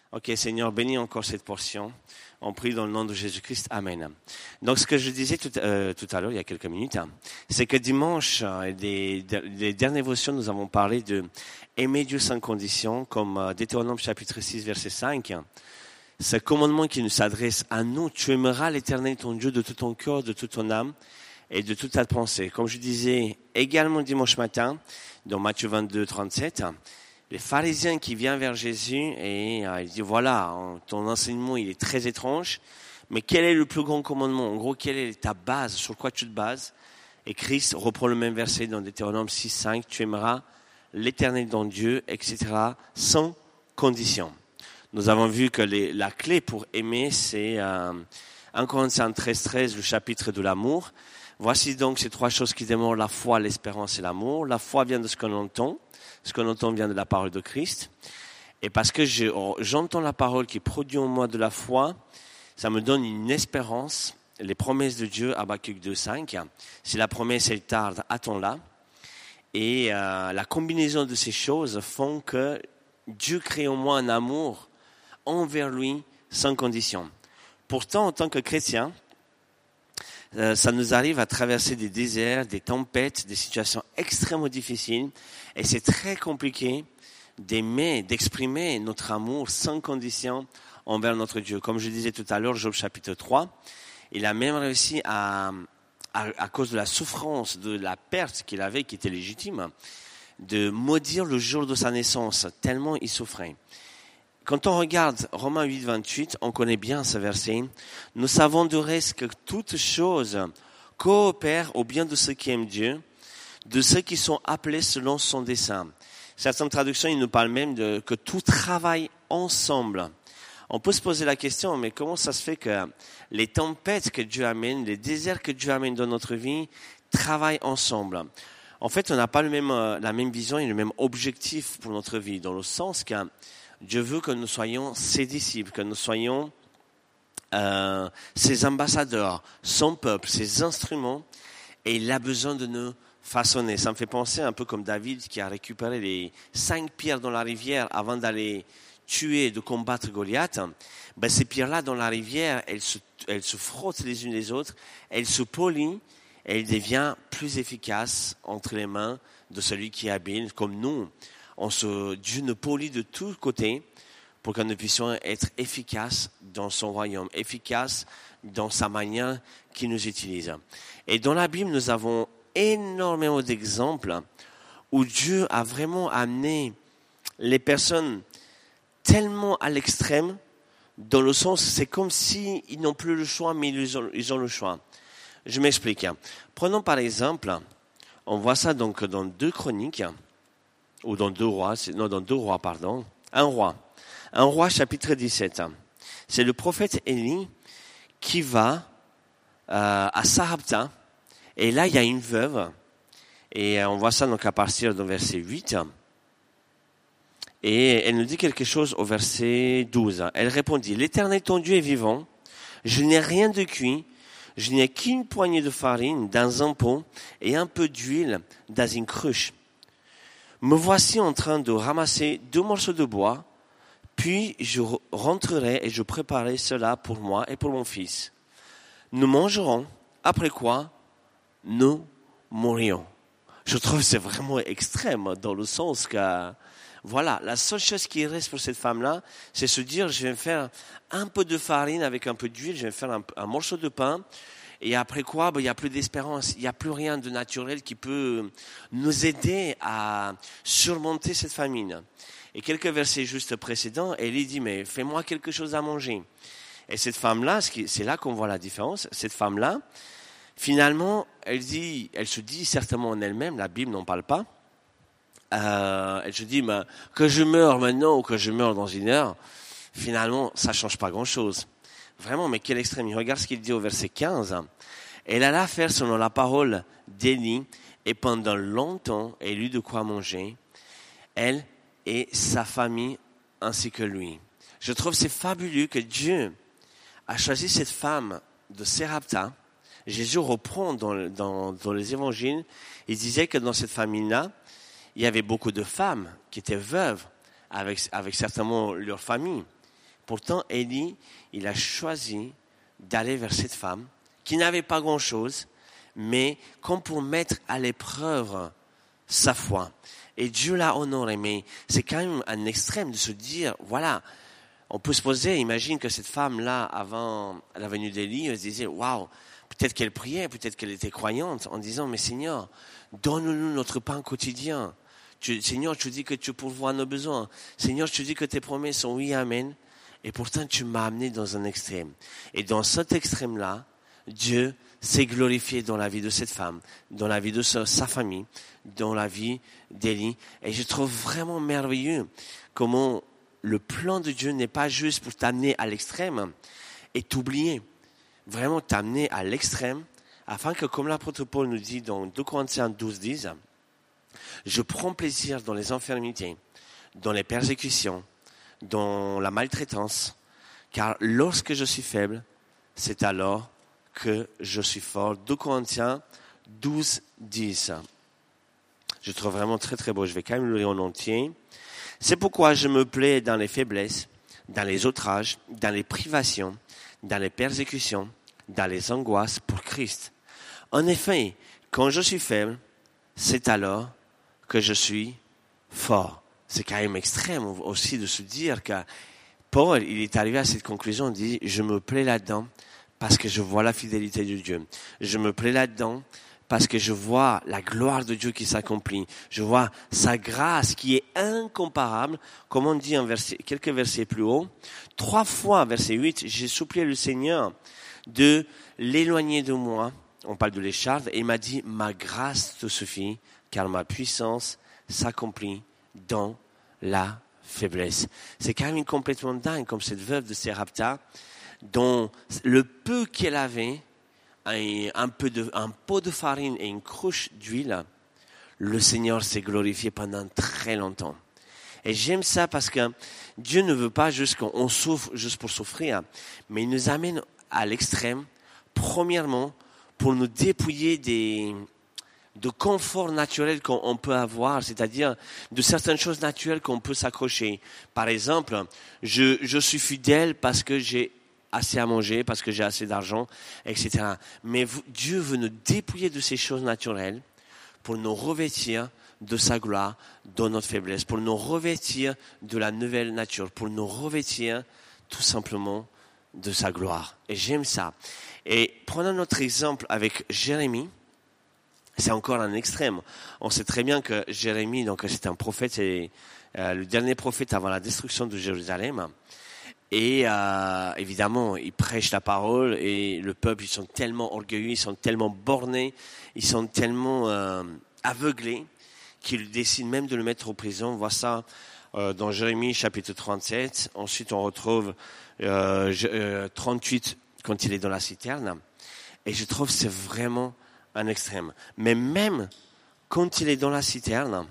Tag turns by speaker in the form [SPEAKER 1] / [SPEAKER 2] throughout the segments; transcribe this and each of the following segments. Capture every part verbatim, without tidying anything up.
[SPEAKER 1] Ok, Seigneur, bénis encore cette portion. On prie dans le nom de Jésus-Christ. Amen. Donc, ce que je disais tout, euh, tout à l'heure, il y a quelques minutes, hein, c'est que dimanche, euh, des, des dernières dévotions, nous avons parlé de aimer Dieu sans condition, comme euh, Deutéronome chapitre six, verset cinq. Ce commandement qui nous s'adresse à nous, tu aimeras l'Éternel ton Dieu de tout ton cœur, de toute ton âme et de toute ta pensée. Comme je disais également dimanche matin, dans Matthieu vingt-deux, trente-sept, les pharisiens qui viennent vers Jésus et euh, ils disent voilà, ton enseignement il est très étrange, mais quel est le plus grand commandement? En gros, quelle est ta base? Sur quoi tu te bases? Et Christ reprend le même verset dans Deutéronome six, cinq, tu aimeras l'Éternel ton Dieu, et cetera, sans condition. Nous avons vu que les, la clé pour aimer, c'est euh, un Corinthiens treize, treize, le chapitre de l'amour. Voici donc ces trois choses qui demeurent, la foi, l'espérance et l'amour. La foi vient de ce qu'on entend. Ce qu'on entend vient de la parole de Christ. Et parce que je, j'entends la parole qui produit en moi de la foi, ça me donne une espérance. Les promesses de Dieu, Habakkuk deux, cinq. Si la promesse elle tarde, attends-la. Et euh, la combinaison de ces choses font que Dieu crée en moi un amour envers lui sans condition. Pourtant, en tant que chrétien, euh, ça nous arrive à traverser des déserts, des tempêtes, des situations extrêmement difficiles. Et c'est très compliqué d'aimer, d'exprimer notre amour sans condition envers notre Dieu. Comme je disais tout à l'heure, Job chapitre trois, il a même réussi à, à, à cause de la souffrance, de la perte qu'il avait, qui était légitime, de maudire le jour de sa naissance, tellement il souffrait. Quand on regarde Romains huit, vingt-huit, on connaît bien ce verset. Nous savons de reste que toutes choses coopèrent au bien de ceux qui aiment Dieu, de ceux qui sont appelés selon son dessein. Certaines traductions, ils nous parlent même de que tout travaille ensemble. On peut se poser la question, mais comment ça se fait que les tempêtes que Dieu amène, les déserts que Dieu amène dans notre vie, travaillent ensemble? En fait, on n'a pas le même, la même vision et le même objectif pour notre vie, dans le sens que Dieu veut que nous soyons ses disciples, que nous soyons euh, ses ambassadeurs, son peuple, ses instruments, et il a besoin de nous façonner. Ça me fait penser un peu comme David qui a récupéré les cinq pierres dans la rivière avant d'aller tuer et de combattre Goliath. Ben, ces pierres-là dans la rivière, elles se, elles se frottent les unes les autres, elles se polissent, et elles deviennent plus efficaces entre les mains de celui qui est habile, comme nous. On se, Dieu nous polit de tous côtés pour que nous puissions être efficaces dans son royaume, efficaces dans sa manière qu'il nous utilise. Et dans la Bible, nous avons énormément d'exemples où Dieu a vraiment amené les personnes tellement à l'extrême, dans le sens, c'est comme s'ils n'ont plus le choix, mais ils ont, ils ont le choix. Je m'explique. Prenons par exemple, on voit ça donc dans deux Chroniques, ou dans deux rois, non, dans deux rois, pardon, un roi. Un roi, chapitre dix-sept. C'est le prophète Élie qui va euh, à Sarepta, et là, il y a une veuve, et on voit ça donc à partir du verset huit, et elle nous dit quelque chose au verset douze. Elle répondit, « L'Éternel ton Dieu est vivant, je n'ai rien de cuit, je n'ai qu'une poignée de farine dans un pot et un peu d'huile dans une cruche. Me voici en train de ramasser deux morceaux de bois, puis je rentrerai et je préparerai cela pour moi et pour mon fils. Nous mangerons, après quoi nous mourrions. » Je trouve que c'est vraiment extrême dans le sens que, voilà, la seule chose qui reste pour cette femme-là, c'est se dire, je vais me faire un peu de farine avec un peu d'huile, je vais me faire un, un morceau de pain, et après quoi, ben, il n'y a plus d'espérance, il n'y a plus rien de naturel qui peut nous aider à surmonter cette famine. Et quelques versets juste précédents, Élie dit, mais fais-moi quelque chose à manger. Et cette femme-là, c'est là qu'on voit la différence, cette femme-là, finalement, elle dit, elle se dit certainement en elle-même, la Bible n'en parle pas, euh, elle se dit, mais, que je meure maintenant ou que je meure dans une heure, finalement, ça ne change pas grand-chose. Vraiment, mais quel extrême. Regarde ce qu'il dit au verset quinze. Elle alla faire selon la parole d'Élie, et pendant longtemps, elle eut de quoi manger, elle et sa famille ainsi que lui. Je trouve c'est fabuleux que Dieu a choisi cette femme de Sarepta. Jésus reprend dans, dans, dans les évangiles, il disait que dans cette famille-là, il y avait beaucoup de femmes qui étaient veuves, avec, avec certainement leur famille. Pourtant, Élie, il a choisi d'aller vers cette femme qui n'avait pas grand-chose, mais comme pour mettre à l'épreuve sa foi. Et Dieu l'a honoré, mais c'est quand même un extrême de se dire, voilà, on peut se poser, imagine que cette femme-là, avant la venue d'Élie, elle se disait, waouh, peut-être qu'elle priait, peut-être qu'elle était croyante, en disant, mais Seigneur, donne-nous notre pain quotidien. Tu, Seigneur, tu dis que tu pourvois nos besoins. Seigneur, tu dis que tes promesses sont oui, amen. Et pourtant, tu m'as amené dans un extrême. Et dans cet extrême-là, Dieu s'est glorifié dans la vie de cette femme, dans la vie de sa, sa famille, dans la vie d'Élie. Et je trouve vraiment merveilleux comment le plan de Dieu n'est pas juste pour t'amener à l'extrême et t'oublier. Vraiment t'amener à l'extrême, afin que, comme l'apôtre Paul nous dit dans deux Corinthiens douze dix, je prends plaisir dans les infirmités, dans les persécutions, dans la maltraitance, car lorsque je suis faible, c'est alors que je suis fort. deux Corinthiens douze dix. Je trouve vraiment très très beau. Je vais quand même le lire en entier. C'est pourquoi je me plais dans les faiblesses, dans les outrages, dans les privations, dans les persécutions, dans les angoisses pour Christ. En effet, quand je suis faible, c'est alors que je suis fort. C'est quand même extrême aussi de se dire que Paul, il est arrivé à cette conclusion, il dit, je me plais là-dedans parce que je vois la fidélité de Dieu. Je me plais là-dedans parce que je vois la gloire de Dieu qui s'accomplit. Je vois sa grâce qui est incomparable. Comme on dit en verset, quelques versets plus haut, trois fois, verset huit, j'ai supplié le Seigneur de l'éloigner de moi. On parle de l'écharpe, et il m'a dit, ma grâce te suffit, car ma puissance s'accomplit dans la faiblesse. C'est quand même complètement dingue, comme cette veuve de Sarepta, dont le peu qu'elle avait, un, un, peu de, un pot de farine et une cruche d'huile, le Seigneur s'est glorifié pendant très longtemps. Et j'aime ça parce que Dieu ne veut pas juste qu'on souffre juste pour souffrir, mais il nous amène à l'extrême, premièrement, pour nous dépouiller des, de confort naturel qu'on peut avoir, c'est-à-dire de certaines choses naturelles qu'on peut s'accrocher. Par exemple, je, je suis fidèle parce que j'ai assez à manger, parce que j'ai assez d'argent, et cetera. Mais vous, Dieu veut nous dépouiller de ces choses naturelles pour nous revêtir de sa gloire dans notre faiblesse, pour nous revêtir de la nouvelle nature, pour nous revêtir tout simplement de sa gloire. Et j'aime ça. Et prenons notre exemple avec Jérémie. C'est encore un extrême. On sait très bien que Jérémie, donc c'est un prophète, c'est euh, le dernier prophète avant la destruction de Jérusalem. Et euh, évidemment, il prêche la parole et le peuple, ils sont tellement orgueilleux, ils sont tellement bornés, ils sont tellement euh, aveuglés qu'ils décident même de le mettre en prison. On voit ça euh, dans Jérémie chapitre trente-sept. Ensuite, on retrouve euh, euh, trente-huit quand il est dans la citerne. Et je trouve que c'est vraiment un extrême. Mais même quand il est dans la citerne,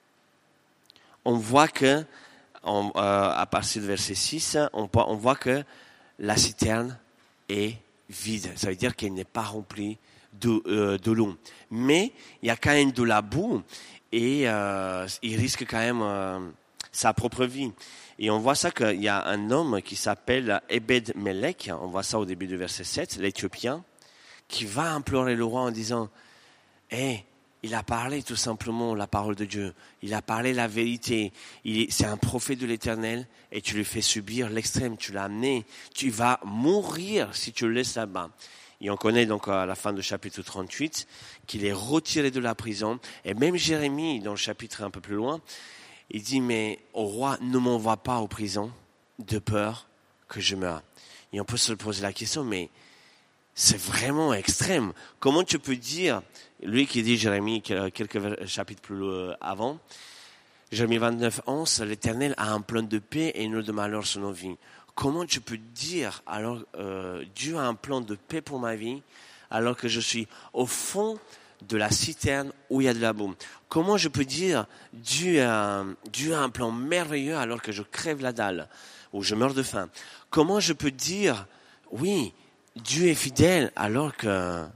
[SPEAKER 1] on voit que, on, euh, à partir du verset six, on, on voit que la citerne est vide. Ça veut dire qu'elle n'est pas remplie de, euh, de l'eau. Mais il y a quand même de la boue et euh, il risque quand même euh, sa propre vie. Et on voit ça qu'il y a un homme qui s'appelle Ebed-Melech, on voit ça au début du verset sept, l'Éthiopien, qui va implorer le roi en disant « Hé, il a parlé tout simplement la parole de Dieu, il a parlé la vérité, il est, c'est un prophète de l'Éternel et tu lui fais subir l'extrême, tu l'as amené, tu vas mourir si tu le laisses là-bas. » Et on connaît donc à la fin du chapitre trente-huit qu'il est retiré de la prison. Et même Jérémie, dans le chapitre un peu plus loin, il dit « Mais au roi, ne m'envoie pas en prison de peur que je meure. » Et on peut se poser la question, mais c'est vraiment extrême. Comment tu peux dire, lui qui dit Jérémie quelques chapitres plus avant, Jérémie vingt-neuf, onze, l'Éternel a un plan de paix et non de malheur sur nos vies. Comment tu peux dire, alors euh, Dieu a un plan de paix pour ma vie, alors que je suis au fond de la citerne où il y a de la boue? Comment je peux dire, Dieu a, Dieu a un plan merveilleux alors que je crève la dalle, ou je meurs de faim? Comment je peux dire, oui, Dieu est fidèle alors que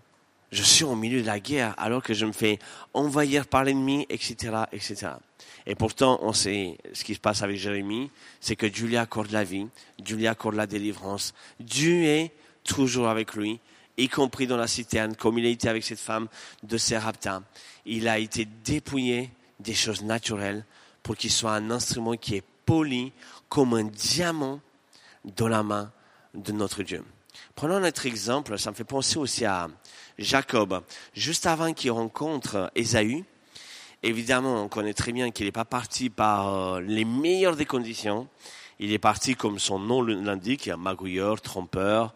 [SPEAKER 1] Je suis au milieu de la guerre alors que je me fais envahir par l'ennemi, et cetera, et cetera. Et pourtant, on sait ce qui se passe avec Jérémie, c'est que Dieu lui accorde la vie, Dieu lui accorde la délivrance. Dieu est toujours avec lui, y compris dans la citerne, comme il a été avec cette femme de Sarepta. Il a été dépouillé des choses naturelles pour qu'il soit un instrument qui est poli comme un diamant dans la main de notre Dieu. Prenons notre exemple, ça me fait penser aussi à Jacob. Juste avant qu'il rencontre Ésaü, évidemment, on connaît très bien qu'il n'est pas parti par les meilleures des conditions. Il est parti, comme son nom l'indique, magouilleur, trompeur.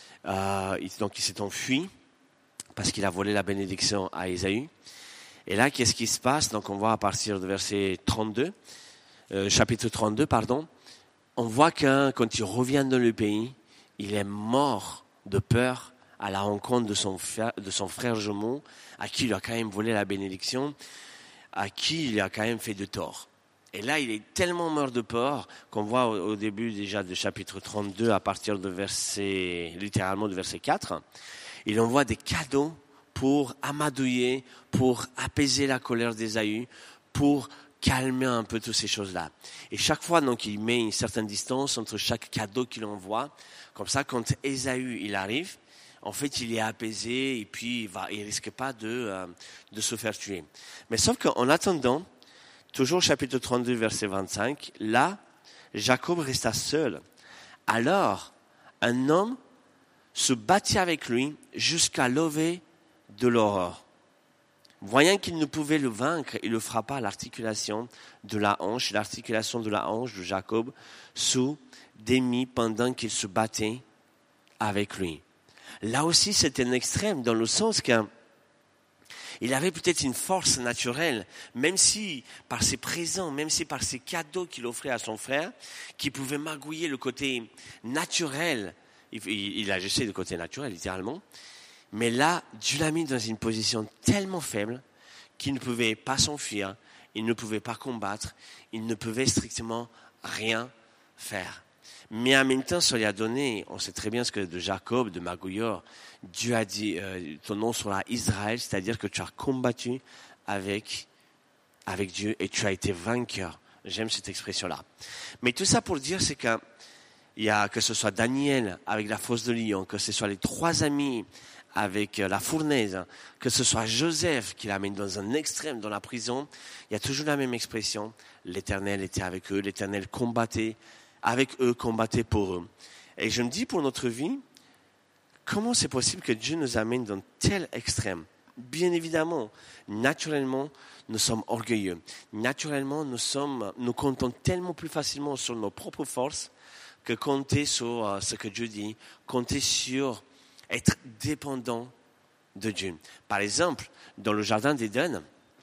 [SPEAKER 1] Euh, donc, il s'est enfui parce qu'il a volé la bénédiction à Ésaü. Et là, qu'est-ce qui se passe? Donc, on voit à partir de verset trente-deux, euh, chapitre trente-deux, pardon, on voit que quand il revient dans le pays, il est mort de peur à la rencontre de son frère, de son frère jumeau, à qui il a quand même volé la bénédiction, à qui il a quand même fait de tort. Et là, il est tellement mort de peur qu'on voit au, au début déjà du chapitre trente-deux, à partir de verset, littéralement de verset quatre, il envoie des cadeaux pour amadouiller, pour apaiser la colère d'Ésaü, pour calmer un peu toutes ces choses-là. Et chaque fois, donc, il met une certaine distance entre chaque cadeau qu'il envoie. Comme ça, quand Ésaü, il arrive, en fait, il est apaisé et puis il va, il risque pas de, euh, de se faire tuer. Mais sauf qu'en attendant, toujours chapitre trente-deux, verset vingt-cinq, là, Jacob resta seul. Alors, un homme se battit avec lui jusqu'à lever de l'aurore. Voyant qu'il ne pouvait le vaincre, il le frappa à l'articulation de la hanche, l'articulation de la hanche de Jacob sous démis pendant qu'il se battait avec lui. Là aussi, c'était un extrême dans le sens qu'il avait peut-être une force naturelle, même si par ses présents, même si par ses cadeaux qu'il offrait à son frère, qui pouvait magouiller le côté naturel. Il, il, il agissait du côté naturel, littéralement. Mais là, Dieu l'a mis dans une position tellement faible qu'il ne pouvait pas s'enfuir, il ne pouvait pas combattre, il ne pouvait strictement rien faire. Mais en même temps, ça lui a donné, on sait très bien ce que de Jacob, de magouilleur, Dieu a dit, euh, ton nom sera Israël, c'est-à-dire que tu as combattu avec, avec Dieu et tu as été vainqueur. J'aime cette expression-là. Mais tout ça pour dire, c'est que, il y a, que ce soit Daniel avec la fosse de lion, que ce soit les trois amis avec la fournaise, que ce soit Joseph qui l'amène dans un extrême dans la prison, il y a toujours la même expression. L'Éternel était avec eux, l'Éternel combattait avec eux, combattait pour eux. Et je me dis pour notre vie, comment c'est possible que Dieu nous amène dans tel extrême? Bien évidemment, naturellement, nous sommes orgueilleux. Naturellement, nous sommes, nous comptons tellement plus facilement sur nos propres forces que compter sur ce que Dieu dit, compter sur être dépendant de Dieu. Par exemple, dans le jardin d'Éden,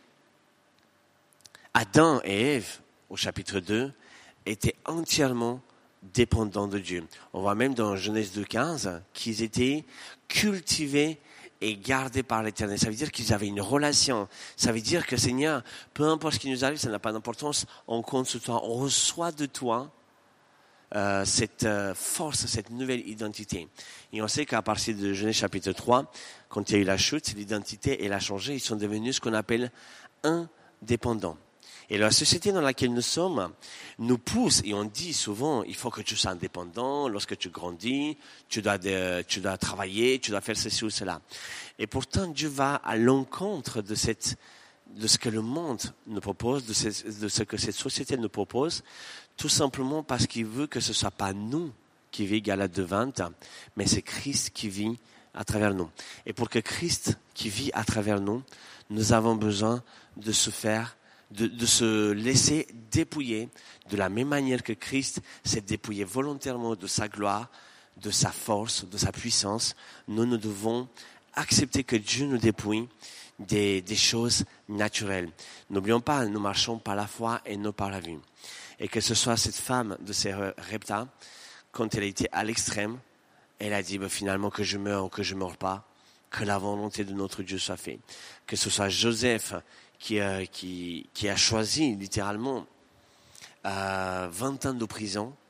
[SPEAKER 1] Adam et Ève, au chapitre deux, étaient entièrement dépendants de Dieu. On voit même dans Genèse deux quinze qu'ils étaient cultivés et gardés par l'Éternel. Ça veut dire qu'ils avaient une relation. Ça veut dire que Seigneur, peu importe ce qui nous arrive, ça n'a pas d'importance, on compte sur toi, on reçoit de toi Euh, cette euh, force, cette nouvelle identité. Et on sait qu'à partir de Genèse chapitre trois, quand il y a eu la chute, l'identité elle a changé, ils sont devenus ce qu'on appelle indépendants. Et la société dans laquelle nous sommes nous pousse, et on dit souvent, il faut que tu sois indépendant, lorsque tu grandis, tu dois, de, tu dois travailler, tu dois faire ceci ou cela. Et pourtant, Dieu va à l'encontre de cette de ce que le monde nous propose, de ce, de ce que cette société nous propose, tout simplement parce qu'il veut que ce ne soit pas nous qui vit Galates deux vingt, mais c'est Christ qui vit à travers nous. Et pour que Christ qui vit à travers nous, nous avons besoin de se faire, de, de se laisser dépouiller de la même manière que Christ s'est dépouillé volontairement de sa gloire, de sa force, de sa puissance. Nous, nous devons accepter que Dieu nous dépouille Des, des choses naturelles. N'oublions pas, nous marchons par la foi et non par la vue. Et que ce soit cette femme de Sarepta, quand elle était à l'extrême, elle a dit, bah, finalement, que je meure ou que je ne meure pas, que la volonté de notre Dieu soit faite. Que ce soit Joseph qui, euh, qui, qui a choisi littéralement euh, vingt ans de prison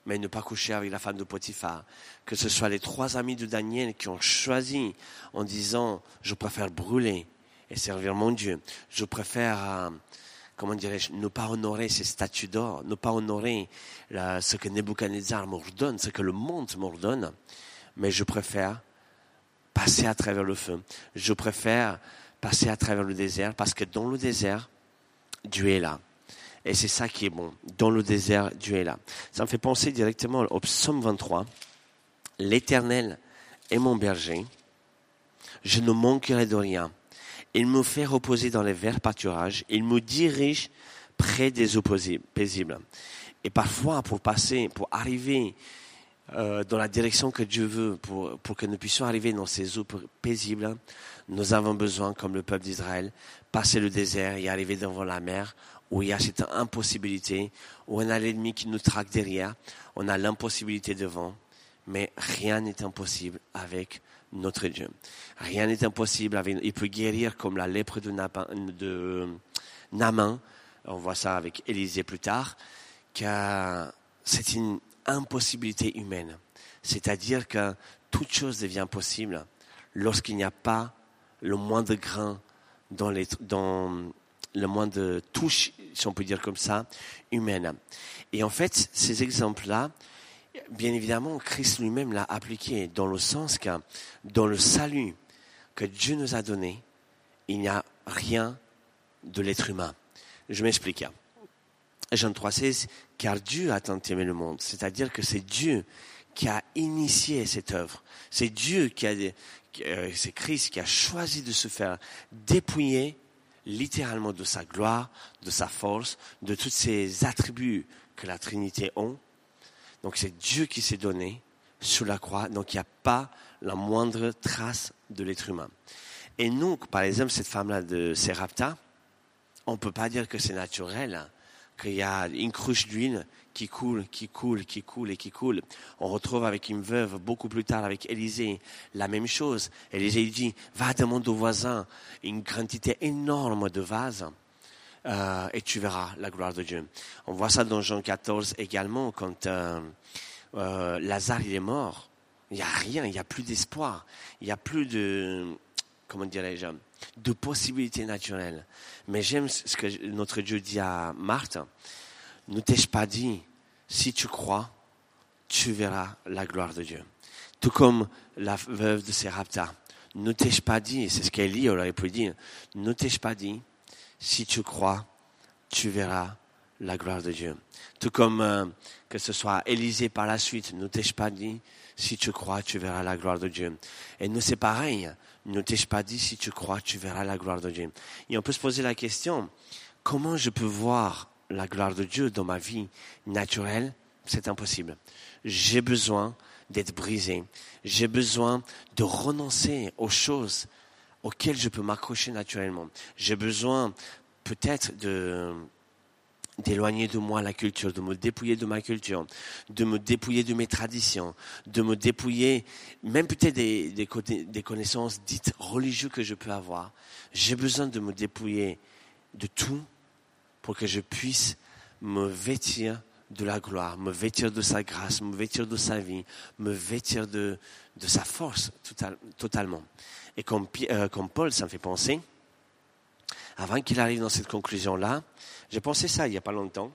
[SPEAKER 1] mais ne pas coucher avec la femme de Potiphar. Que ce soit les trois amis de Daniel qui ont choisi en disant « je préfère brûler et servir mon Dieu. Je préfère, euh, comment dirais-je, ne pas honorer ces statues d'or, ne pas honorer la, ce que Nebuchadnezzar m'ordonne, ce que le monde m'ordonne, mais je préfère passer à travers le feu. Je préfère passer à travers le désert parce que dans le désert, Dieu est là. Et c'est ça qui est bon. Dans le désert, Dieu est là. Ça me fait penser directement au psaume vingt-trois. L'Éternel est mon berger. Je ne manquerai de rien. Il me fait reposer dans les verts pâturages. Il me dirige près des eaux paisibles. Et parfois, pour passer, pour arriver euh, dans la direction que Dieu veut, pour, pour que nous puissions arriver dans ces eaux paisibles, nous avons besoin, comme le peuple d'Israël, passer le désert et arriver devant la mer, où il y a cette impossibilité, où on a l'ennemi qui nous traque derrière, on a l'impossibilité devant, mais rien n'est impossible avec notre Dieu. Rien n'est impossible avec, il peut guérir comme la lèpre de, Napa, de Naaman, on voit ça avec Élisée plus tard, que c'est une impossibilité humaine. C'est-à-dire que toute chose devient possible lorsqu'il n'y a pas le moindre grain dans les, dans le moindre touche, si on peut dire comme ça, humaine. Et en fait, ces exemples-là, bien évidemment, Christ lui-même l'a appliqué dans le sens que dans le salut que Dieu nous a donné, il n'y a rien de l'être humain. Je m'explique. Jean trois seize, car Dieu a tant aimé le monde. C'est-à-dire que c'est Dieu qui a initié cette œuvre. C'est Dieu qui a, c'est Christ qui a choisi de se faire dépouiller littéralement de sa gloire, de sa force, de tous ces attributs que la Trinité ont. Donc c'est Dieu qui s'est donné sur la croix, donc il n'y a pas la moindre trace de l'être humain. Et nous, par exemple, cette femme-là de Sérapta, on ne peut pas dire que c'est naturel, qu'il y a une cruche d'huile qui coule, qui coule, qui coule et qui coule. On retrouve avec une veuve, beaucoup plus tard avec Élisée, la même chose. Élisée dit, va demander au voisin une quantité énorme de vases euh, et tu verras la gloire de Dieu. On voit ça dans Jean quatorze également, quand euh, euh, Lazare il est mort. Il n'y a rien, il n'y a plus d'espoir, il n'y a plus de, comment dirais-je, de possibilités naturelles. Mais j'aime ce que notre Dieu dit à Marthe. Ne t'ai-je pas dit, si tu crois, tu verras la gloire de Dieu. Tout comme la veuve de Sérapta. Ne t'ai-je pas dit, c'est ce qu'Élie aurait pu dire, ne t'ai-je pas dit, si tu crois, tu verras la gloire de Dieu. Tout comme euh, que ce soit Élisée par la suite, ne t'ai-je pas dit, si tu crois, tu verras la gloire de Dieu. Et nous, c'est pareil. Ne t'ai-je pas dit, si tu crois, tu verras la gloire de Dieu. Et on peut se poser la question, comment je peux voir la gloire de Dieu dans ma vie naturelle? C'est impossible. J'ai besoin d'être brisé. J'ai besoin de renoncer aux choses auxquelles je peux m'accrocher naturellement. J'ai besoin peut-être de... d'éloigner de moi la culture, de me dépouiller de ma culture, de me dépouiller de mes traditions, de me dépouiller même peut-être des, des, des connaissances dites religieuses que je peux avoir. J'ai besoin de me dépouiller de tout pour que je puisse me vêtir de la gloire, me vêtir de sa grâce, me vêtir de sa vie, me vêtir de, de sa force total, totalement. Et comme, euh, comme Paul, ça me fait penser, avant qu'il arrive dans cette conclusion-là, j'ai pensé ça il n'y a pas longtemps.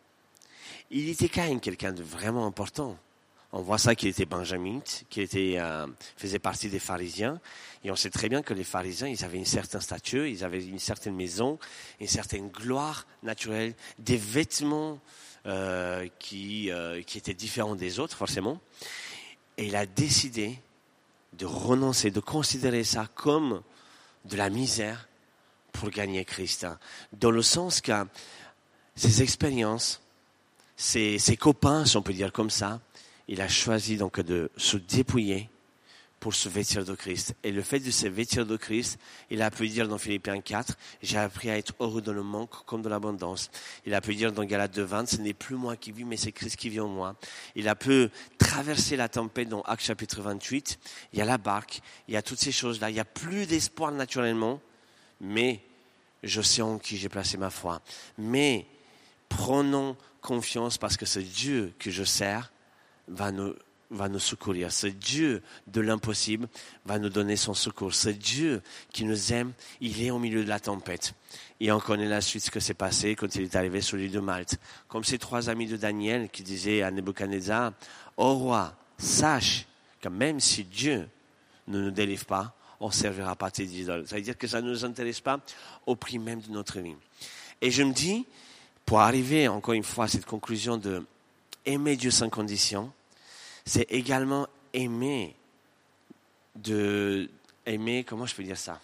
[SPEAKER 1] Il était quand même quelqu'un de vraiment important. On voit ça qu'il était benjamite, qu'il était, euh, faisait partie des pharisiens. Et on sait très bien que les pharisiens, ils avaient une certaine stature, ils avaient une certaine maison, une certaine gloire naturelle, des vêtements euh, qui, euh, qui étaient différents des autres, forcément. Et il a décidé de renoncer, de considérer ça comme de la misère pour gagner Christ. Dans le sens que ses expériences, ses, ses copains, si on peut dire comme ça, il a choisi donc de se dépouiller pour se vêtir de Christ. Et le fait de se vêtir de Christ, il a pu dire dans Philippiens quatre, j'ai appris à être heureux dans le manque comme dans l'abondance. Il a pu dire dans Galates deux vingt, ce n'est plus moi qui vis, mais c'est Christ qui vit en moi. Il a pu traverser la tempête dans Actes chapitre vingt-huit. Il y a la barque, il y a toutes ces choses-là. Il n'y a plus d'espoir naturellement, mais je sais en qui j'ai placé ma foi. Mais Prenons confiance parce que ce Dieu que je sers va nous, va nous secourir. Ce Dieu de l'impossible va nous donner son secours. Ce Dieu qui nous aime, il est au milieu de la tempête. Et on connaît la suite, ce que s'est passé quand il est arrivé sur l'île de Malte. Comme ces trois amis de Daniel qui disaient à Nebuchadnezzar, « Ô roi, sache que même si Dieu ne nous délivre pas, on ne servira pas tes idoles. » Ça veut dire que ça ne nous intéresse pas au prix même de notre vie. Et je me dis, pour arriver encore une fois à cette conclusion de aimer Dieu sans condition, c'est également aimer, de, aimer, comment je peux dire ça?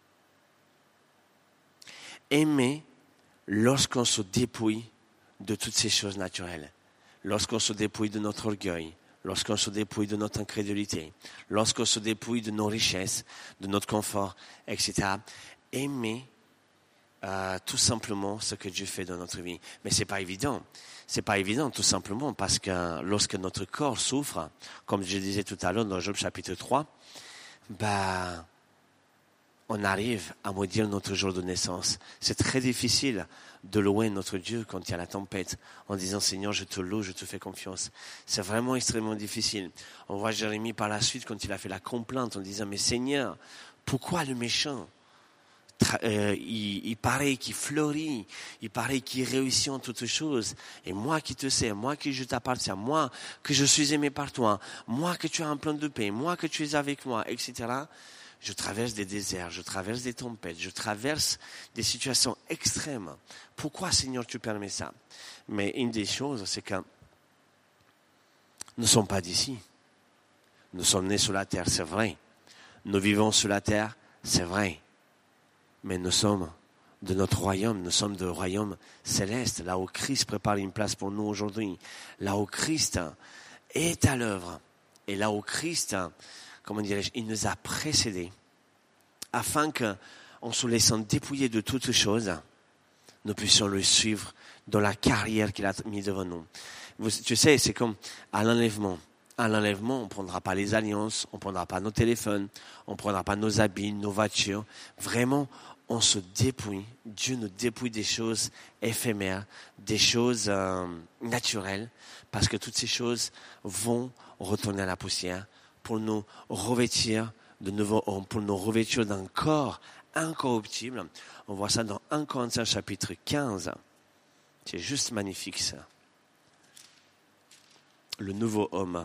[SPEAKER 1] Aimer lorsqu'on se dépouille de toutes ces choses naturelles, lorsqu'on se dépouille de notre orgueil, lorsqu'on se dépouille de notre incrédulité, lorsqu'on se dépouille de nos richesses, de notre confort, et cetera. Aimer euh, tout simplement ce que Dieu fait dans notre vie. Mais c'est pas évident. C'est pas évident tout simplement parce que lorsque notre corps souffre, comme je disais tout à l'heure dans Job chapitre trois, bah, on arrive à maudire notre jour de naissance. C'est très difficile de louer notre Dieu quand il y a la tempête, en disant « Seigneur, je te loue, je te fais confiance ». C'est vraiment extrêmement difficile. On voit Jérémie par la suite quand il a fait la complainte en disant « Mais Seigneur, pourquoi le méchant tra- euh, il, il paraît qu'il fleurit, il paraît qu'il réussit en toutes choses. Et moi qui te sais, moi qui je t'appartiens, moi que je suis aimé par toi, moi que tu as un plan de paix, moi que tu es avec moi, et cetera » Je traverse des déserts, je traverse des tempêtes, je traverse des situations extrêmes. Pourquoi, Seigneur, tu permets ça? Mais une des choses, c'est que nous ne sommes pas d'ici. Nous sommes nés sur la terre, c'est vrai. Nous vivons sur la terre, c'est vrai. Mais nous sommes de notre royaume, nous sommes de royaume céleste, là où Christ prépare une place pour nous aujourd'hui, là où Christ est à l'œuvre, et là où Christ, comment dirais-je, il nous a précédés, afin qu'en se laissant dépouiller de toutes choses, nous puissions le suivre dans la carrière qu'il a mis devant nous. Vous, tu sais, c'est comme à l'enlèvement. À l'enlèvement, on ne prendra pas les alliances, on ne prendra pas nos téléphones, on ne prendra pas nos habits, nos voitures. Vraiment, on se dépouille. Dieu nous dépouille des choses éphémères, des choses euh, naturelles, parce que toutes ces choses vont retourner à la poussière, pour nous revêtir de nouveaux hommes, pour nous revêtir d'un corps incorruptible. On voit ça dans premier Corinthiens chapitre quinze. C'est juste magnifique ça. Le nouveau homme.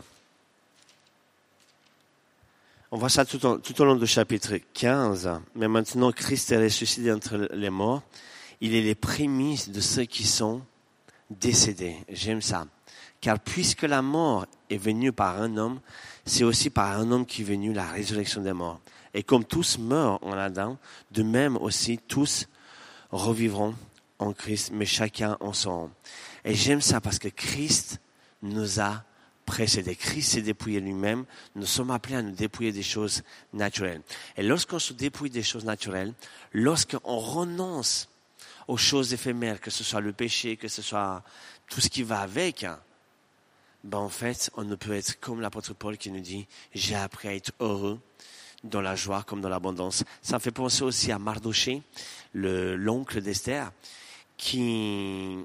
[SPEAKER 1] On voit ça tout au, tout au long du chapitre quinze. Mais maintenant, Christ est ressuscité entre les morts. Il est les prémices de ceux qui sont décédés. J'aime ça. Car puisque la mort est venue par un homme, c'est aussi par un homme qui est venu la résurrection des morts. Et comme tous meurent en Adam, de même aussi tous revivront en Christ, mais chacun en son rang. Et j'aime ça parce que Christ nous a précédés. Christ s'est dépouillé lui-même. Nous sommes appelés à nous dépouiller des choses naturelles. Et lorsqu'on se dépouille des choses naturelles, lorsqu'on renonce aux choses éphémères, que ce soit le péché, que ce soit tout ce qui va avec, ben en fait, on ne peut être comme l'apôtre Paul qui nous dit « J'ai appris à être heureux dans la joie comme dans l'abondance ». Ça me fait penser aussi à Mardoché, le, l'oncle d'Esther, qui,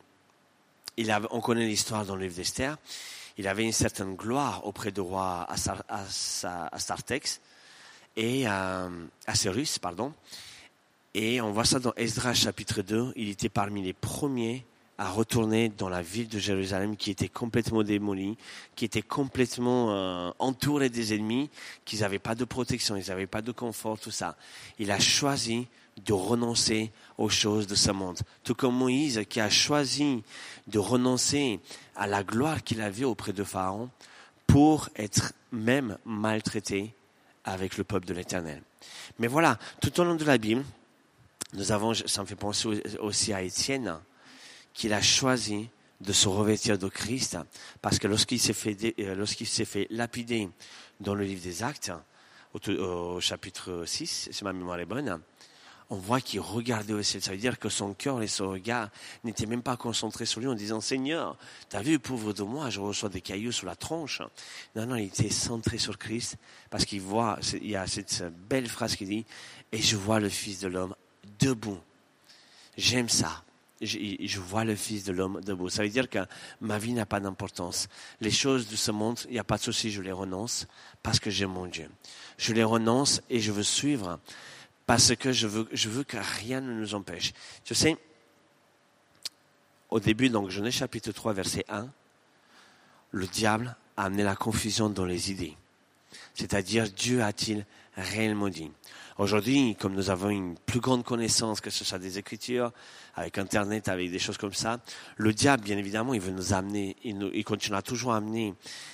[SPEAKER 1] il avait, on connaît l'histoire dans le livre d'Esther, il avait une certaine gloire auprès du roi Assar, Assar, Astartex et euh, Assérus, pardon. Et on voit ça dans Esdras chapitre deux, il était parmi les premiers à retourner dans la ville de Jérusalem qui était complètement démolie, qui était complètement euh, entourée des ennemis, qu'ils n'avaient pas de protection, ils n'avaient pas de confort, tout ça. Il a choisi de renoncer aux choses de ce monde. Tout comme Moïse qui a choisi de renoncer à la gloire qu'il avait auprès de Pharaon pour être même maltraité avec le peuple de l'Éternel. Mais voilà, tout au long de la Bible, nous avons, ça me fait penser aussi à Étienne, qu'il a choisi de se revêtir de Christ, parce que lorsqu'il s'est fait, lorsqu'il s'est fait lapider dans le livre des Actes, au, au chapitre six, si ma mémoire est bonne, on voit qu'il regardait au ciel. Ça veut dire que son cœur et son regard n'étaient même pas concentrés sur lui en disant « Seigneur, t'as vu, pauvre de moi, je reçois des cailloux sur la tronche. » Non, non, il était centré sur Christ, parce qu'il voit, il y a cette belle phrase qui dit « Et je vois le Fils de l'homme debout. » J'aime ça. je, je vois le Fils de l'homme debout. Ça veut dire que ma vie n'a pas d'importance. Les choses de ce monde, il n'y a pas de souci, je les renonce parce que j'aime mon Dieu. Je les renonce et je veux suivre parce que je veux, je veux que rien ne nous empêche. Tu sais, au début, donc Genèse chapitre trois, verset un, le diable a amené la confusion dans les idées. C'est-à-dire, Dieu a-t-il réellement dit? Aujourd'hui, comme nous avons une plus grande connaissance, que ce soit des Écritures, avec Internet, avec des choses comme ça, le diable, bien évidemment, il veut nous amener, il, nous, il continuera toujours à amener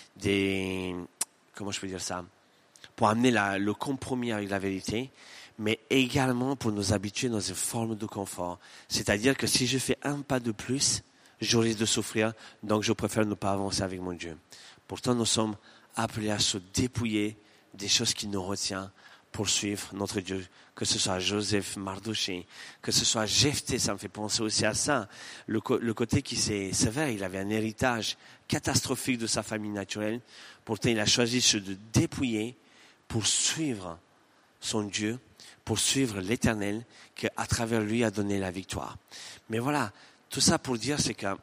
[SPEAKER 1] des, comment je peux dire ça, pour amener la, le compromis avec la vérité, mais également pour nous habituer dans une forme de confort. C'est-à-dire que si je fais un pas de plus, je risque de souffrir, donc je préfère ne pas avancer avec mon Dieu. Pourtant, nous sommes appelés à se dépouiller des choses qui nous retiennent pour suivre notre Dieu, que ce soit Joseph, Mardoché, que ce soit Jephthé, ça me fait penser aussi à ça. Le, co- le côté qui s'est sévère, il avait un héritage catastrophique de sa famille naturelle. Pourtant, il a choisi de se dépouiller pour suivre son Dieu, pour suivre l'Éternel, qui à travers lui a donné la victoire. Mais voilà, tout ça pour dire, c'est que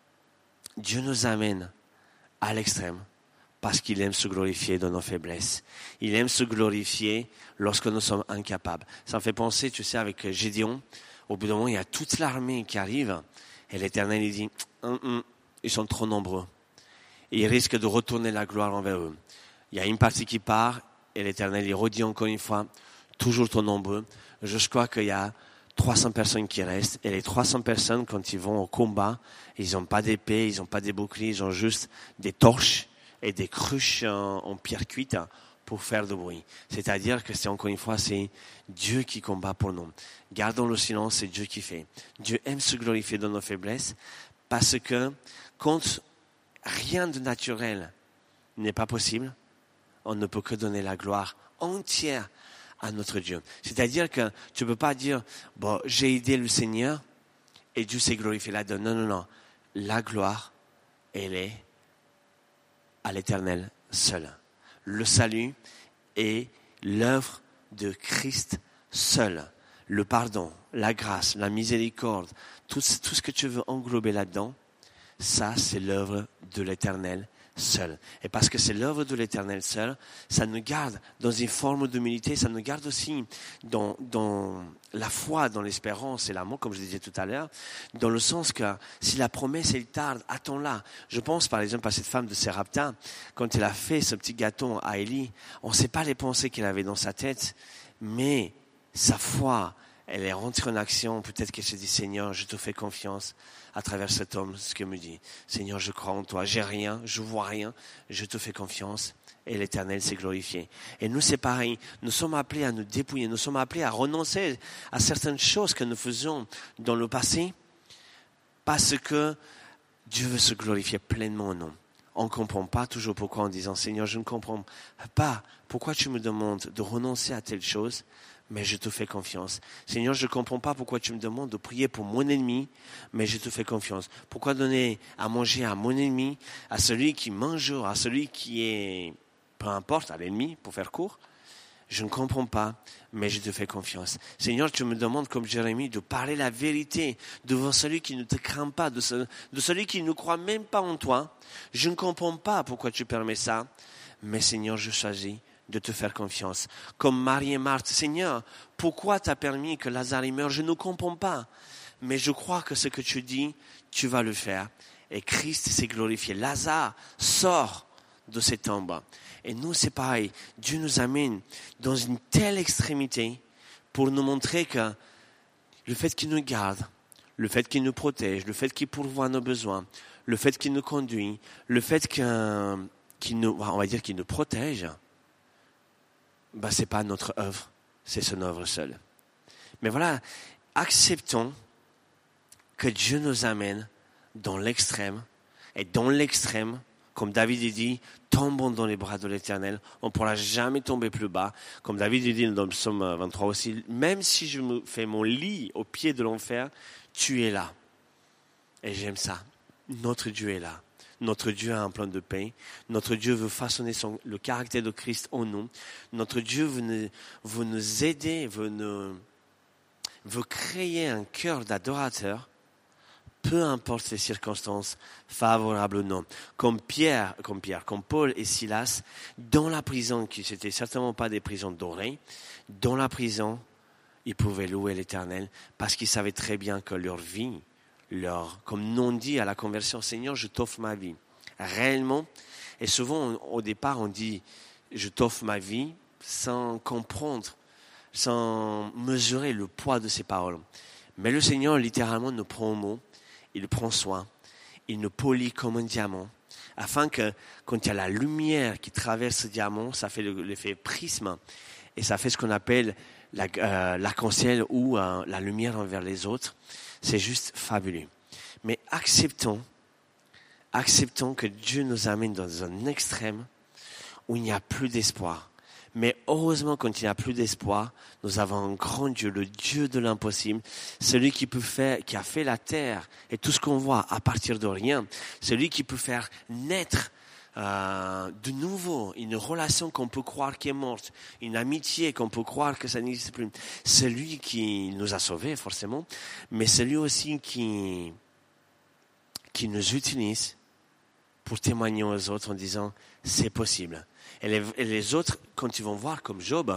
[SPEAKER 1] Dieu nous amène à l'extrême, parce qu'il aime se glorifier dans nos faiblesses. Il aime se glorifier lorsque nous sommes incapables. Ça me fait penser, tu sais, avec Gédéon, au bout d'un moment, il y a toute l'armée qui arrive, et l'Éternel, il dit, hum, hum, ils sont trop nombreux. Et il risque de retourner la gloire envers eux. Il y a une partie qui part, et l'Éternel, il redit encore une fois, toujours trop nombreux. Je crois qu'il y a trois cents personnes qui restent, et les trois cents personnes, quand ils vont au combat, ils n'ont pas d'épée, ils n'ont pas des boucliers, ils ont juste des torches, et des cruches en, en pierre cuite pour faire du bruit. C'est-à-dire que c'est encore une fois, c'est Dieu qui combat pour nous. Gardons le silence, c'est Dieu qui fait. Dieu aime se glorifier dans nos faiblesses parce que quand rien de naturel n'est pas possible, on ne peut que donner la gloire entière à notre Dieu. C'est-à-dire que tu ne peux pas dire, bon, j'ai aidé le Seigneur et Dieu s'est glorifié là-dedans. Non, non, non. La gloire, elle est à l'Éternel seul. Le salut est l'œuvre de Christ seul. Le pardon, la grâce, la miséricorde, tout, tout ce que tu veux englober là-dedans, ça c'est l'œuvre de l'Éternel seul. Et parce que c'est l'œuvre de l'Éternel seul, ça nous garde dans une forme d'humilité, ça nous garde aussi dans, dans la foi, dans l'espérance et l'amour, comme je disais tout à l'heure, dans le sens que si la promesse elle tarde, attends-la. Je pense par exemple à cette femme de Sérapta, quand elle a fait ce petit gâteau à Élie, on ne sait pas les pensées qu'elle avait dans sa tête, mais sa foi, elle est rentrée en action. Peut-être qu'elle se dit, Seigneur, je te fais confiance à travers cet homme, ce qu'il me dit. Seigneur, je crois en toi, j'ai rien, je vois rien, je te fais confiance. Et l'Éternel s'est glorifié. Et nous, c'est pareil. Nous sommes appelés à nous dépouiller. Nous sommes appelés à renoncer à certaines choses que nous faisions dans le passé parce que Dieu veut se glorifier pleinement en nous. On ne comprend pas toujours pourquoi en disant, Seigneur, je ne comprends pas pourquoi tu me demandes de renoncer à telle chose, mais je te fais confiance. Seigneur, je ne comprends pas pourquoi tu me demandes de prier pour mon ennemi, mais je te fais confiance. Pourquoi donner à manger à mon ennemi, à celui qui mange, à celui qui est, peu importe, à l'ennemi, pour faire court? Je ne comprends pas, mais je te fais confiance. Seigneur, tu me demandes, comme Jérémie, de parler la vérité devant celui qui ne te craint pas, de, ce, de celui qui ne croit même pas en toi. Je ne comprends pas pourquoi tu permets ça, mais Seigneur, je choisis de te faire confiance. Comme Marie et Marthe, Seigneur, pourquoi tu as permis que Lazare meure? Je ne comprends pas, mais je crois que ce que tu dis, tu vas le faire. Et Christ s'est glorifié. Lazare sort de cette tombe. Et nous, c'est pareil. Dieu nous amène dans une telle extrémité pour nous montrer que le fait qu'il nous garde, le fait qu'il nous protège, le fait qu'il pourvoit nos besoins, le fait qu'il nous conduit, le fait qu'il, qu'il nous, on va dire qu'il nous protège, ben, c'est pas notre œuvre, c'est son œuvre seule. Mais voilà, acceptons que Dieu nous amène dans l'extrême, et dans l'extrême, comme David dit, tombons dans les bras de l'Éternel, on ne pourra jamais tomber plus bas. Comme David dit dans le psaume vingt-trois aussi, même si je me fais mon lit au pied de l'enfer, tu es là. Et j'aime ça. Notre Dieu est là. Notre Dieu a un plan de paix. Notre Dieu veut façonner son, le caractère de Christ en nous. Notre Dieu veut nous, veut nous aider, veut, nous, veut créer un cœur d'adorateur peu importe les circonstances, favorables ou non. Comme Pierre, comme Pierre, comme Paul et Silas, dans la prison, qui n'étaient certainement pas des prisons dorées, dans la prison, ils pouvaient louer l'Éternel parce qu'ils savaient très bien que leur vie, leur, comme non dit à la conversion, Seigneur, je t'offre ma vie. Réellement, et souvent au départ on dit, je t'offre ma vie sans comprendre, sans mesurer le poids de ces paroles. Mais le Seigneur littéralement nous prend au mot, il prend soin, il nous polit comme un diamant, afin que quand il y a la lumière qui traverse ce diamant, ça fait l'effet prisme, et ça fait ce qu'on appelle la, euh, l'arc-en-ciel ou euh, la lumière envers les autres. C'est juste fabuleux. Mais acceptons, acceptons que Dieu nous amène dans un extrême où il n'y a plus d'espoir. Mais heureusement, quand il n'y a plus d'espoir, nous avons un grand Dieu, le Dieu de l'impossible, celui qui peut faire, qui a fait la terre et tout ce qu'on voit à partir de rien, celui qui peut faire naître euh, de nouveau une relation qu'on peut croire qui est morte, une amitié qu'on peut croire que ça n'existe plus. Celui qui nous a sauvés, forcément, mais celui aussi qui, qui nous utilise pour témoigner aux autres en disant « c'est possible ». Et les, et les autres, quand ils vont voir comme Job,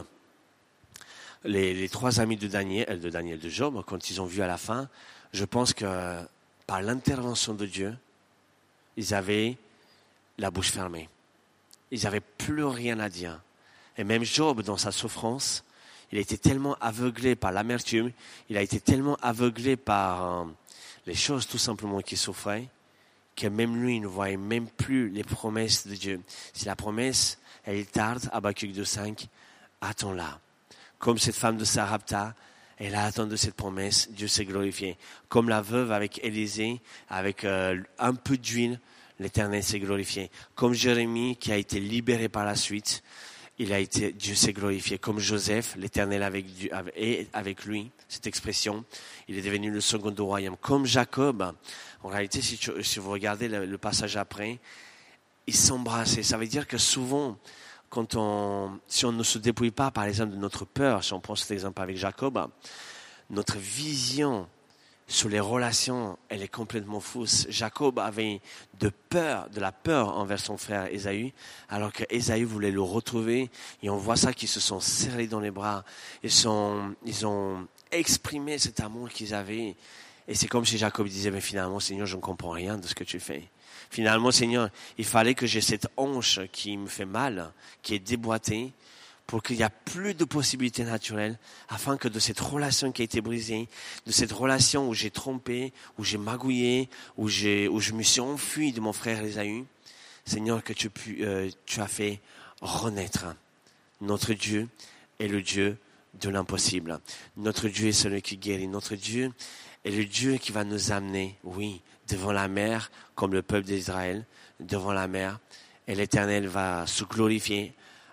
[SPEAKER 1] les, les trois amis de Daniel, de Daniel, de Job, quand ils ont vu à la fin, je pense que par l'intervention de Dieu, ils avaient la bouche fermée. Ils n'avaient plus rien à dire. Et même Job, dans sa souffrance, il a été tellement aveuglé par l'amertume, il a été tellement aveuglé par euh, les choses tout simplement qu'il souffrait, que même lui, il ne voyait même plus les promesses de Dieu. Si la promesse, elle tarde, Habakkuk deux cinq, attends-la. Comme cette femme de Sarepta, elle a attendu cette promesse, Dieu s'est glorifié. Comme la veuve avec Élisée, avec euh, un peu d'huile, l'Éternel s'est glorifié. Comme Jérémie, qui a été libéré par la suite, il a été, Dieu s'est glorifié. Comme Joseph, l'Éternel avec, Dieu, avec, avec lui, cette expression, il est devenu le second du royaume. Comme Jacob, en réalité, si, tu, si vous regardez le, le passage après, il s'embrassait. Ça veut dire que souvent, quand on, si on ne se dépouille pas, par exemple, de notre peur, si on prend cet exemple avec Jacob, notre vision sur les relations, elle est complètement fausse. Jacob avait de peur, de la peur envers son frère Ésaü, alors que Ésaü voulait le retrouver. Et on voit ça qu'ils se sont serrés dans les bras. Ils, sont, ils ont exprimé cet amour qu'ils avaient. Et c'est comme si Jacob disait, mais finalement, Seigneur, je ne comprends rien de ce que tu fais. Finalement, Seigneur, il fallait que j'ai cette hanche qui me fait mal, qui est déboîtée, pour qu'il n'y ait plus de possibilités naturelles, afin que de cette relation qui a été brisée, de cette relation où j'ai trompé, où j'ai magouillé, où, j'ai, où je me suis enfui de mon frère Ésaü, Seigneur, que tu, euh, tu as fait renaître. Notre Dieu est le Dieu de l'impossible. Notre Dieu est celui qui guérit. Notre Dieu est le Dieu qui va nous amener, oui, devant la mer, comme le peuple d'Israël, devant la mer, et l'Éternel va se glorifier.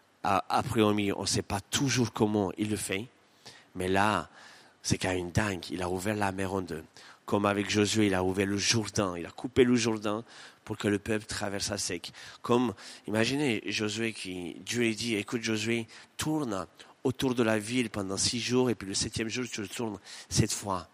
[SPEAKER 1] A priori, on ne sait pas toujours comment il le fait, mais là, c'est quand même dingue. Il a ouvert la mer en deux. Comme avec Josué, il a ouvert le Jourdain. Il a coupé le Jourdain pour que le peuple traverse à sec. Comme, imaginez Josué qui, Dieu lui dit, écoute Josué, tourne autour de la ville pendant six jours, et puis le septième jour, tu le tournes sept fois.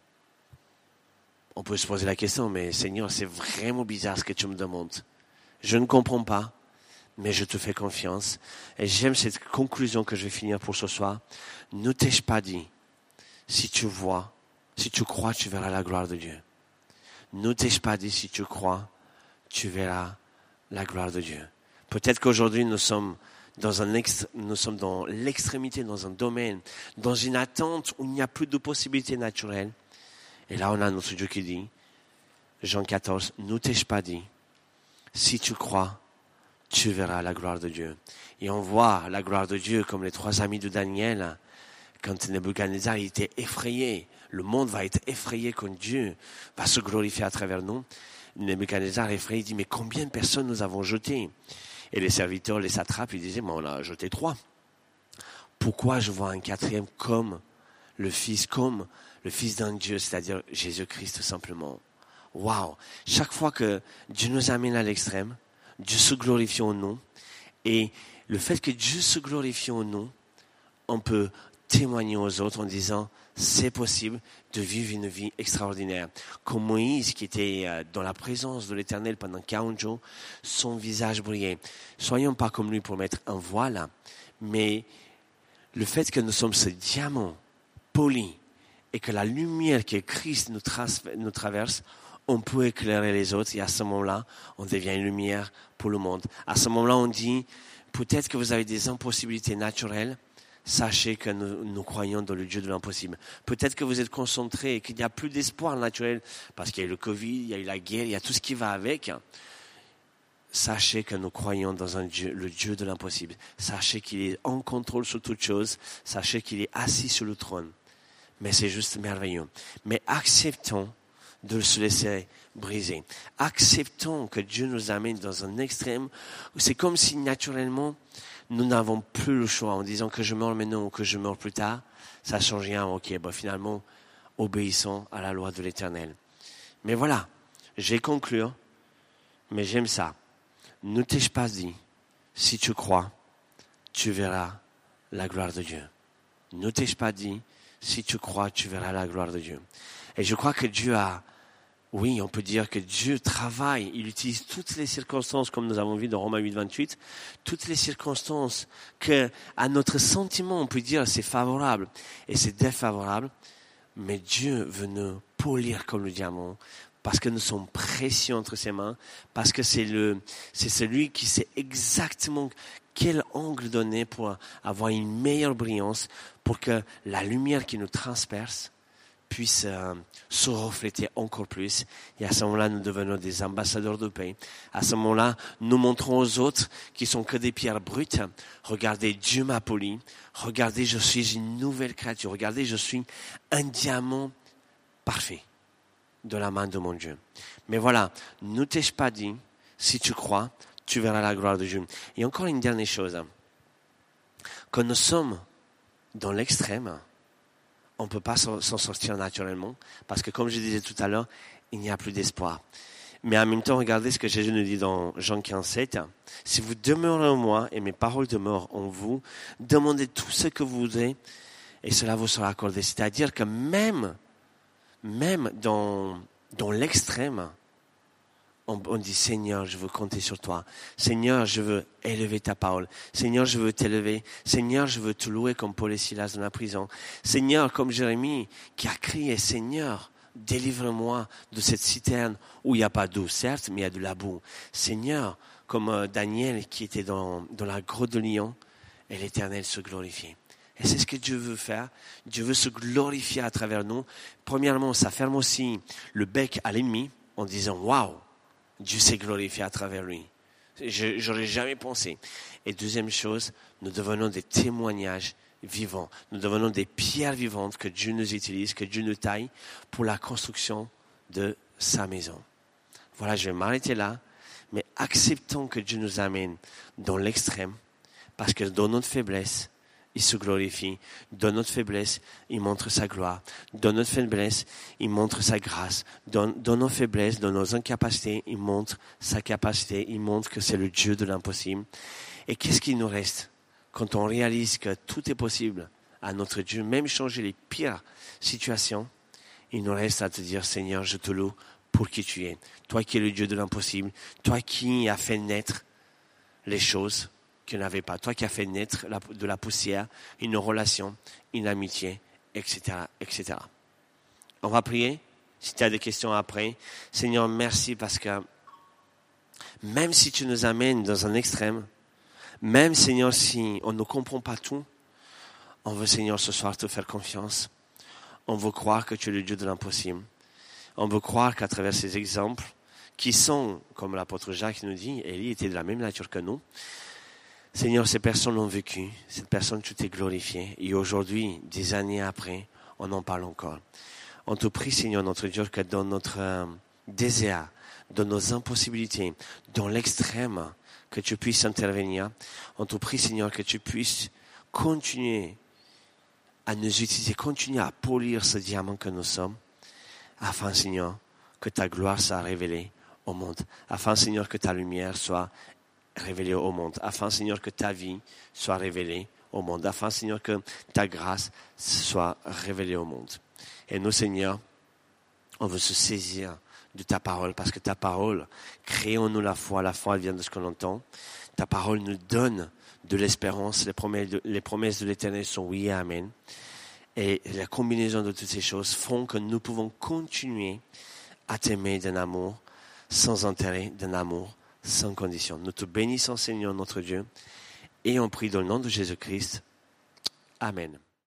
[SPEAKER 1] On peut se poser la question, mais Seigneur, c'est vraiment bizarre ce que tu me demandes. Je ne comprends pas. Mais je te fais confiance. Et j'aime cette conclusion que je vais finir pour ce soir. Ne t'ai-je pas dit, si tu vois, si tu crois, tu verras la gloire de Dieu. Ne t'ai-je pas dit, si tu crois, tu verras la gloire de Dieu. Peut-être qu'aujourd'hui, nous sommes dans un ext- nous sommes dans l'extrémité, dans un domaine, dans une attente où il n'y a plus de possibilités naturelles. Et là, on a notre Dieu qui dit, Jean quatorze, ne t'ai-je pas dit, si tu crois, tu verras la gloire de Dieu. Et on voit la gloire de Dieu comme les trois amis de Daniel. Quand Nebuchadnezzar était effrayé, le monde va être effrayé quand Dieu va se glorifier à travers nous. Nebuchadnezzar effrayé dit, mais combien de personnes nous avons jetées? Et les serviteurs, les satrapes, ils disaient, mais on a jeté trois. Pourquoi je vois un quatrième comme le Fils, comme le Fils d'un Dieu, c'est-à-dire Jésus-Christ simplement? Waouh! Chaque fois que Dieu nous amène à l'extrême, Dieu se glorifie en nous, et le fait que Dieu se glorifie en nous, on peut témoigner aux autres en disant, c'est possible de vivre une vie extraordinaire. Comme Moïse qui était dans la présence de l'Éternel pendant quarante jours, son visage brillait. Soyons pas comme lui pour mettre un voile, mais le fait que nous sommes ce diamant poli et que la lumière que Christ nous, tra- nous traverse, on peut éclairer les autres et à ce moment-là, on devient une lumière pour le monde. À ce moment-là, on dit, peut-être que vous avez des impossibilités naturelles, sachez que nous, nous croyons dans le Dieu de l'impossible. Peut-être que vous êtes concentrés et qu'il n'y a plus d'espoir naturel parce qu'il y a eu le Covid, il y a eu la guerre, il y a tout ce qui va avec. Sachez que nous croyons dans un Dieu, le Dieu de l'impossible. Sachez qu'il est en contrôle sur toutes choses. Sachez qu'il est assis sur le trône. Mais c'est juste merveilleux. Mais acceptons de se laisser briser. Acceptons que Dieu nous amène dans un extrême où c'est comme si naturellement, nous n'avons plus le choix en disant que je meurs maintenant ou que je meurs plus tard. Ça ne change rien. Ok, bon, finalement, obéissons à la loi de l'Éternel. Mais voilà, je vais conclure, mais j'aime ça. Ne t'ai-je pas dit, si tu crois, tu verras la gloire de Dieu. Ne t'ai-je pas dit, si tu crois, tu verras la gloire de Dieu. Et je crois que Dieu a, oui, on peut dire que Dieu travaille, il utilise toutes les circonstances, comme nous avons vu dans Romains huit, vingt-huit, toutes les circonstances que, à notre sentiment, on peut dire c'est favorable et c'est défavorable, mais Dieu veut nous polir comme le diamant, parce que nous sommes précieux entre ses mains, parce que c'est le, c'est celui qui sait exactement quel angle donner pour avoir une meilleure brillance, pour que la lumière qui nous transperce puisse euh, se refléter encore plus. Et à ce moment-là, nous devenons des ambassadeurs de paix. À ce moment-là, nous montrons aux autres qui sont que des pierres brutes. Regardez, Dieu m'a poli. Regardez, je suis une nouvelle créature. Regardez, je suis un diamant parfait de la main de mon Dieu. Mais voilà, ne t'ai-je pas dit, si tu crois, tu verras la gloire de Dieu. Et encore une dernière chose. Quand nous sommes dans l'extrême, on ne peut pas s'en sortir naturellement, parce que comme je disais tout à l'heure, il n'y a plus d'espoir. Mais en même temps, regardez ce que Jésus nous dit dans Jean quinze, sept. Si vous demeurez en moi et mes paroles demeurent en vous, demandez tout ce que vous voudrez et cela vous sera accordé. C'est-à-dire que même, même dans, dans l'extrême, On, on dit, Seigneur, je veux compter sur toi. Seigneur, je veux élever ta parole. Seigneur, je veux t'élever. Seigneur, je veux te louer comme Paul et Silas dans la prison. Seigneur, comme Jérémie qui a crié, Seigneur, délivre-moi de cette citerne où il n'y a pas d'eau, certes, mais il y a de la boue. Seigneur, comme euh, Daniel qui était dans, dans la grotte de lion, et l'Éternel se glorifie. Et c'est ce que Dieu veut faire. Dieu veut se glorifier à travers nous. Premièrement, ça ferme aussi le bec à l'ennemi en disant, waouh, Dieu s'est glorifié à travers lui. Je n'aurais jamais pensé. Et deuxième chose, nous devenons des témoignages vivants. Nous devenons des pierres vivantes que Dieu nous utilise, que Dieu nous taille pour la construction de sa maison. Voilà, je vais m'arrêter là. Mais acceptons que Dieu nous amène dans l'extrême, parce que dans notre faiblesse, il se glorifie. Dans notre faiblesse, il montre sa gloire. Dans notre faiblesse, il montre sa grâce. Dans, dans nos faiblesses, dans nos incapacités, il montre sa capacité. Il montre que c'est le Dieu de l'impossible. Et qu'est-ce qu'il nous reste quand on réalise que tout est possible à notre Dieu, même changer les pires situations? Il nous reste à te dire, Seigneur, je te loue pour qui tu es. Toi qui es le Dieu de l'impossible. Toi qui as fait naître les choses qu'il n'avait pas. Toi qui as fait naître de la poussière une relation, une amitié, et cetera, et cetera. On va prier. Si tu as des questions après. Seigneur, merci parce que même si tu nous amènes dans un extrême, même Seigneur, si on ne comprend pas tout, on veut Seigneur ce soir te faire confiance. On veut croire que tu es le Dieu de l'impossible. On veut croire qu'à travers ces exemples, qui sont, comme l'apôtre Jacques nous dit, Élie était de la même nature que nous, Seigneur, ces personnes l'ont vécu, cette personne, tu t'es glorifié. Et aujourd'hui, des années après, on en parle encore. On te prie, Seigneur, notre Dieu, que dans notre euh, désert, dans nos impossibilités, dans l'extrême, que tu puisses intervenir. On te prie, Seigneur, que tu puisses continuer à nous utiliser, continuer à polir ce diamant que nous sommes, afin, Seigneur, que ta gloire soit révélée au monde. Afin, Seigneur, que ta lumière soit révélée au monde, afin, Seigneur, que ta vie soit révélée au monde, afin, Seigneur, que ta grâce soit révélée au monde. Et nous, Seigneur, on veut se saisir de ta parole, parce que ta parole crée en nous la foi. La foi, elle vient de ce qu'on entend. Ta parole nous donne de l'espérance. Les promesses de, les promesses de l'Éternel sont oui et amen. Et la combinaison de toutes ces choses font que nous pouvons continuer à t'aimer d'un amour sans intérêt, d'un amour sans condition. Nous te bénissons, Seigneur, notre Dieu, et on prie dans le nom de Jésus-Christ. Amen.